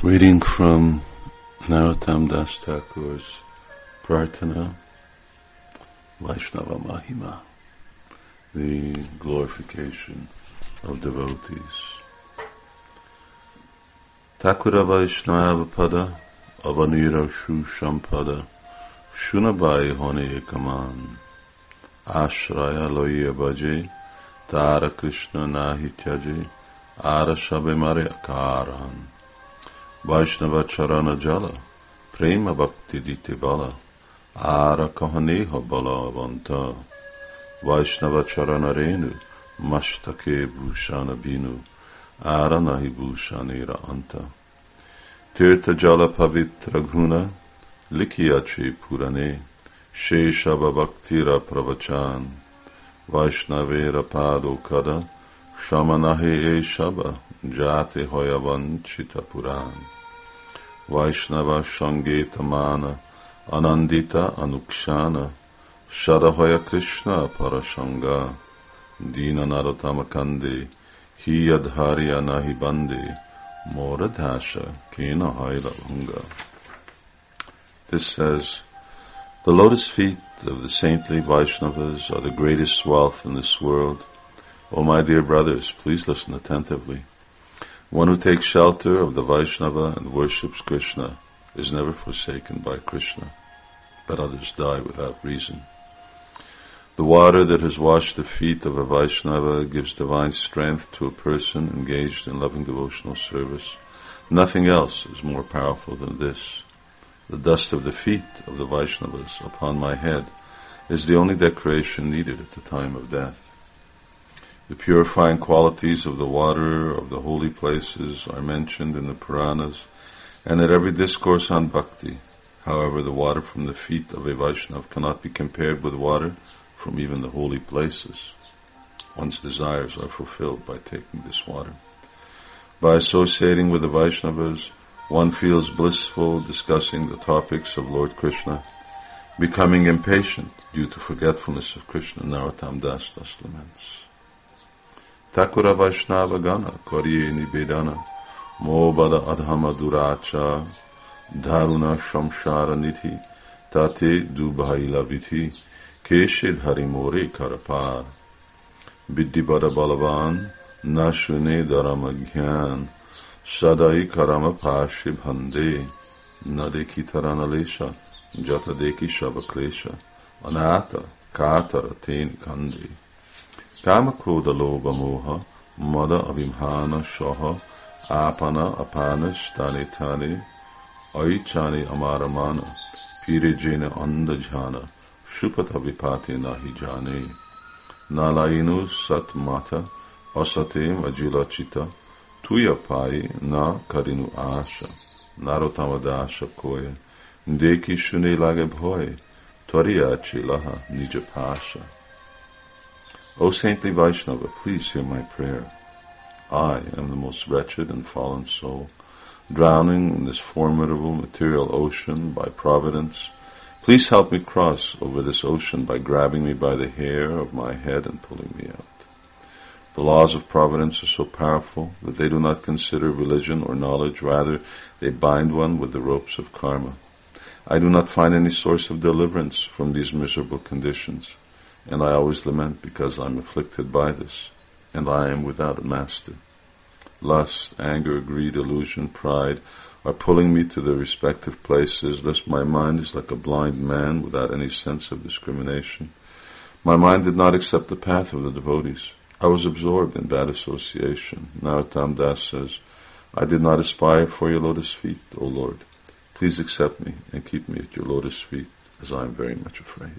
Reading from Narottam Das Thakur's Prarthana, Vaishnava Mahima, the glorification of devotees. Thakura Vaishnava Pada, Avanira Shu Shampada, Shunabai Hone Ekaman, Ashraya Loya Bhaje, Tara Krishna Nahi Tyaje, Ara Shabe Mare Akaran. Vaishnava Charana Jala, Prema Bhakti Dite Bala, Ara Kahaneha Bala Avanta, Vaishnava Charana Renu, Mashtake Bhushana Binu, Ara Nahi Bhushanira Anta, Tirtha Jala Pavitra Guna, Likhiyache Purane, Sheshava Bhaktira Pravachan, Vaishnavera Pado Kada, Shamanahe E Shaba, Jate Hoyavan Chita Puran. Vaishnava Shangeta Mana, Anandita Anukshana, Shadahoya Krishna Parashanga, Dina Narotamakande, Hiyadharya Nahibande, Moradhasha Kena Haila Unga. This says, the lotus feet of the saintly Vaishnavas are the greatest wealth in this world. O my dear brothers, please listen attentively. One who takes shelter of the Vaishnava and worships Krishna is never forsaken by Krishna, but others die without reason. The water that has washed the feet of a Vaishnava gives divine strength to a person engaged in loving devotional service. Nothing else is more powerful than this. The dust of the feet of the Vaishnavas upon my head is the only decoration needed at the time of death. The purifying qualities of the water of the holy places are mentioned in the Puranas and at every discourse on bhakti. However, the water from the feet of a Vaishnava cannot be compared with water from even the holy places. One's desires are fulfilled by taking this water. By associating with the Vaishnavas, one feels blissful discussing the topics of Lord Krishna, becoming impatient due to forgetfulness of Krishna. Narottam Das laments. Thakura Vaishnava Gana Kariye Nivedana Mobada Adhama Duracha Dharuna Shamshara Nidhi Tate Dubhaila Vidhi Keshe Dhari More Karapar Vidhi Bada Balavan Nashune Dharama Gyan Sadai Karama Pashe Bhande Nadeki Taranalesha Jata Deki Shavaklesha Anata Katara Teni Kande Kama Krodha Lobha Moha Mada Abhimhana Shaha Apana Apanas Tane Tane Aichane Amaramana Pirejena Andajhana Shupata Vipate Nahi Jane Nalayinu Sat Mata Asatem Ajila Chita Tuya Pai Na Karinu Asha Narotamadasha Koya Deki Shune Lage Bhoy Toriachi Laha Nija Pasha. O saintly Vaishnava, please hear my prayer. I am the most wretched and fallen soul, drowning in this formidable material ocean by providence. Please help me cross over this ocean by grabbing me by the hair of my head and pulling me out. The laws of providence are so powerful that they do not consider religion or knowledge, rather they bind one with the ropes of karma. I do not find any source of deliverance from these miserable conditions, and I always lament because I am afflicted by this, and I am without a master. Lust, anger, greed, illusion, pride are pulling me to their respective places, thus my mind is like a blind man without any sense of discrimination. My mind did not accept the path of the devotees. I was absorbed in bad association. Narottam Das says, I did not aspire for your lotus feet, O Lord. Please accept me and keep me at your lotus feet, as I am very much afraid.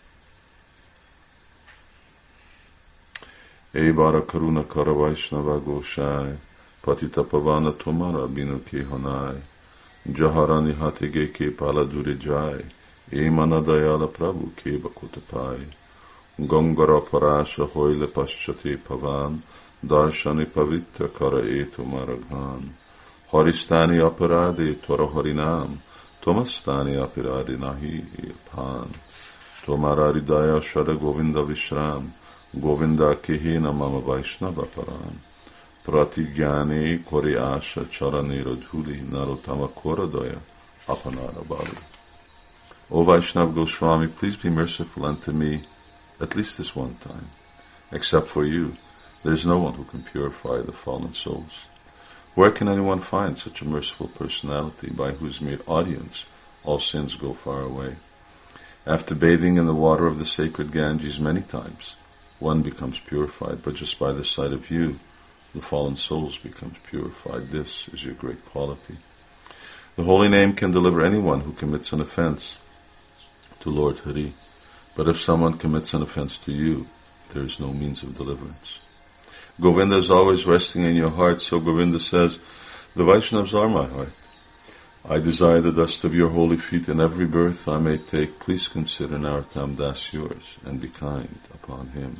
Ebara Karuna Kara Vaishnava Goshai Patita Pavana Tomara Binu Ke Honai Jaharani Hatige Ke Pala Dure Jai Emana Dayala Prabhu Ke Bakutapai Gongara Parasha Hoile Paschate Pavan Darshani Pavitra Kara Eto Maraghan Haristani Aparade Tora Harinam Tomastani Apirade Nahi Pan Tomara Ridaya Shada Govinda Vishram Govinda Kehina Mama Vaishnava Param Pratigyane kore asha charane radhuli narotama koradoya apanara bali. O Vaishnav Goswami, please be merciful unto me at least this one time. Except for you, there is no one who can purify the fallen souls. Where can anyone find such a merciful personality by whose mere audience all sins go far away? After bathing in the water of the sacred Ganges many times, one becomes purified, but just by the sight of you, the fallen souls becomes purified. This is your great quality. The holy name can deliver anyone who commits an offense to Lord Hari, but if someone commits an offense to you, there is no means of deliverance. Govinda is always resting in your heart, so Govinda says, the Vaishnavas are my heart. I desire the dust of your holy feet in every birth I may take. Please consider Narottam Das yours, and be kind upon him.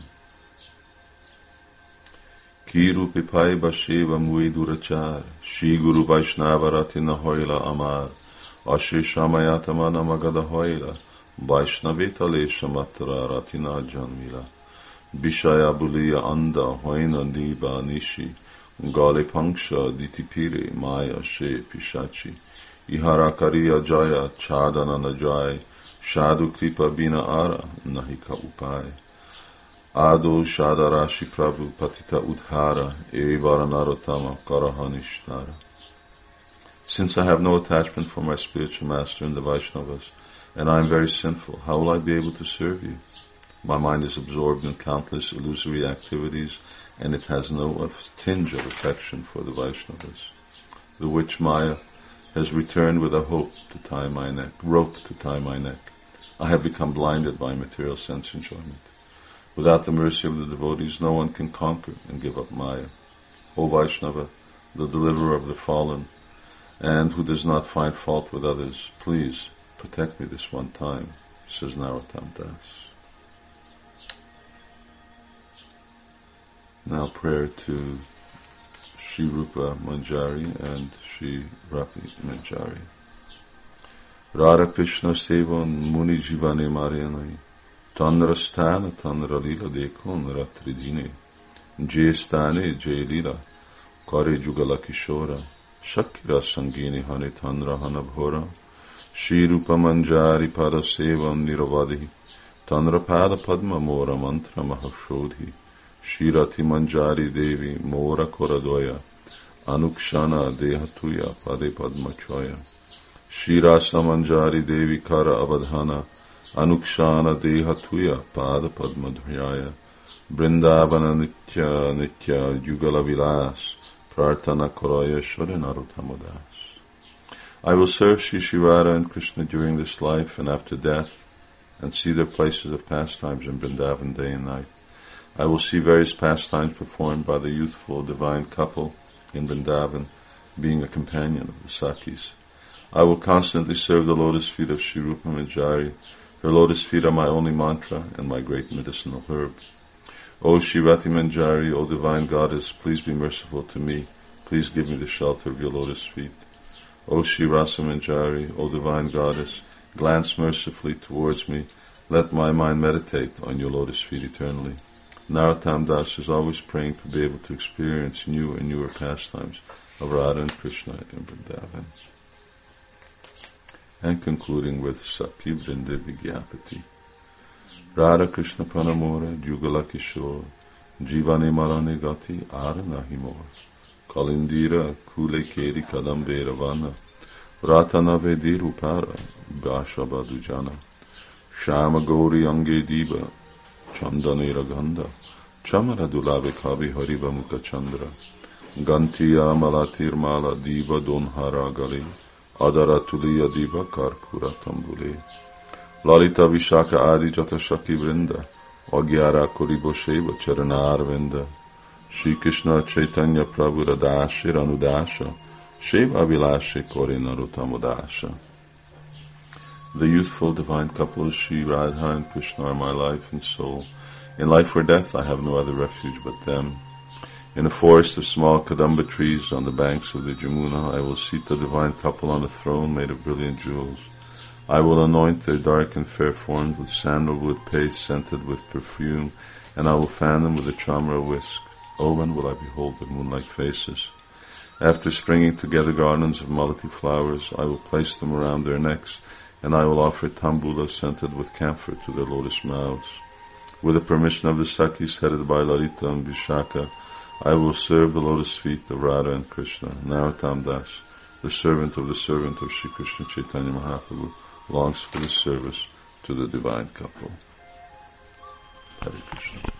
Kiru pipai basheva mui durachar, Shri Guru Vaishnava ratina hoila amar, Ashe shamayatamana magada hoila, Vaishnavita lesha matra ratina janmila, Bishaya buliya anda hoina niba nishi, Gale panksha ditipire maya she pishachi, Ihara kariya jaya chadana najai, Shadu kripa bina ara nahika upai. Ado Shadarashi Prabhu Patita Udhara Evara Narotama Karahanishtara. Since I have no attachment for my spiritual master in the Vaishnavas, and I am very sinful, how will I be able to serve you? My mind is absorbed in countless illusory activities, and it has no tinge of affection for the Vaishnavas. The witch Maya has returned with a rope to tie my neck. I have become blinded by material sense enjoyment. Without the mercy of the devotees, no one can conquer and give up Maya. O Vaishnava, the deliverer of the fallen, and who does not find fault with others, please protect me this one time, says Narottam Das. Now prayer to Sri Rupa Manjari and Sri Rapi Manjari. Radha Krishna Sevan Muni Jivane Marianai, Tanra Sthana Tanra Lila Dekon Ratridine, Jay Sthane Jay Lila, Kare Jugala Kishora, Shakira Sangini Hane Tanra Hanabhora, Shri Rupa Manjari Pada Sevan Niravadi, Tanra Pada Padma Mora Mantra Mahashodhi, Shri Rati Manjari Devi Mora Koradoya, Anukshana Dehatuya Pade Padma Choya, Shri Rasa Manjari Devi Kara Avadhana, Anukshana Dehatuya Pada Padma Dhyaya, Brindavana Nitya Nitya Yugala Vilas, Prarthana Koraya Shri Narottam Das. I will serve Shri Shivara and Krishna during this life and after death, and see their places of pastimes in Vrindavan day and night. I will see various pastimes performed by the youthful divine couple in Vrindavan, being a companion of the Sakis. I will constantly serve the lotus feet of Shri Rupa Manjari. Her lotus feet are my only mantra and my great medicinal herb. O Shri Rati Manjari, O divine goddess, please be merciful to me. Please give me the shelter of your lotus feet. O Shri Rasa Manjari, O divine goddess, glance mercifully towards me. Let my mind meditate on your lotus feet eternally. Narottam Das is always praying to be able to experience new and newer pastimes of Radha and Krishna in Vrindavan. And concluding with Sakhi Vrinde Vigyapati. Radha Krishna Pranamora Jugala Kishore Jivane Marane Gati Ara Nahimor Kalindira Kule Keri Kadambe Ravana Ratana Vedi Rupara Bhasha Badujana Shama Gauri Ange Diba Chandane Raganda Chamara Dulave Kavi Hariva Mukha Chandra Gantiya Malatir Mala Diva Donhara Gali Adara Tuliya Diva Karpura Tambule Lalita Vishaka Adi Jata Shaki Vrinda Agyara Koribo Sheva Charana Arvinda Shri Krishna Chaitanya Prabhu Radashir Anudasha Sheva Vilashe Kore Narottamodasha. The youthful divine couple of Shri Radha and Krishna are my life and soul. In life or death I have no other refuge but them. In a forest of small kadamba trees on the banks of the Jamuna, I will seat the divine couple on a throne made of brilliant jewels. I will anoint their dark and fair forms with sandalwood paste scented with perfume, and I will fan them with a chamra whisk. Oh, when will I behold their moonlike faces? After stringing together garlands of malati flowers, I will place them around their necks, and I will offer tambulas scented with camphor to their lotus mouths. With the permission of the Sakis headed by Lalita and Vishaka, I will serve the lotus feet of Radha and Krishna. Narottam Das, the servant of Sri Krishna Chaitanya Mahaprabhu, longs for the service to the divine couple. Hare Krishna.